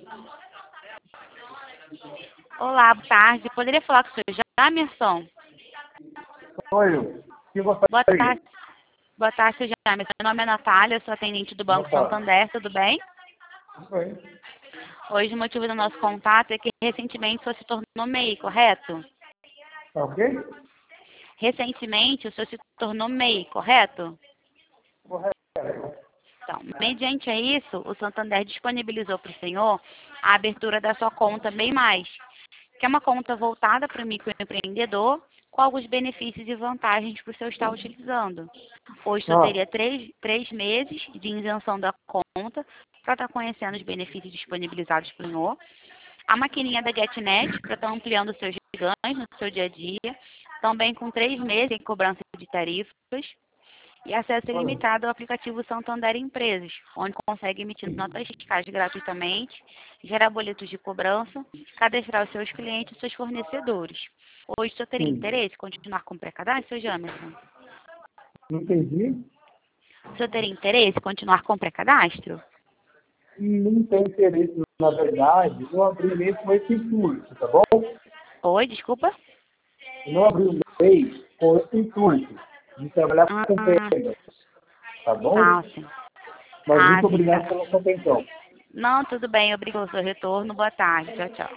Olá, boa tarde. Poderia falar com o senhor Jamerson? Sou eu. Que Boa gostaria? tarde. Boa tarde, senhor Jamerson. Meu nome é Natália, sou atendente do Banco Boa tarde. Santander, tudo bem? Tudo bem. Hoje o motivo do nosso contato é que recentemente o senhor se tornou MEI, correto? Tá ok? Recentemente o senhor se tornou MEI, correto? Correto. Então, mediante a isso, o Santander disponibilizou para o senhor a abertura da sua conta MEI+, que é uma conta voltada para o microempreendedor, com alguns benefícios e vantagens para o senhor estar utilizando. Hoje, o senhor teria três meses de isenção da conta para estar conhecendo os benefícios disponibilizados para o senhor. A maquininha da GetNet para estar ampliando os seus ganhos no seu dia a dia. Também com 3 meses em cobrança de tarifas. E acesso ilimitado ao aplicativo Santander Empresas, onde consegue emitir notas fiscais gratuitamente, gerar boletos de cobrança, cadastrar os seus clientes e seus fornecedores. Hoje, o senhor teria interesse em continuar com o pré-cadastro, senhor Jamerson? Não entendi? O senhor teria interesse em continuar com o pré-cadastro? Não tenho interesse, na verdade, não abri mesmo com esse intuito, tá bom? Oi, desculpa? Não abri o MEI com esse intuito de trabalhar com Ah, vendas, tá bom? sim. Mas muito Sim, tá. obrigado pela sua atenção. Não, tudo bem. Obrigado pelo seu retorno. Boa tarde. Tchau, tchau.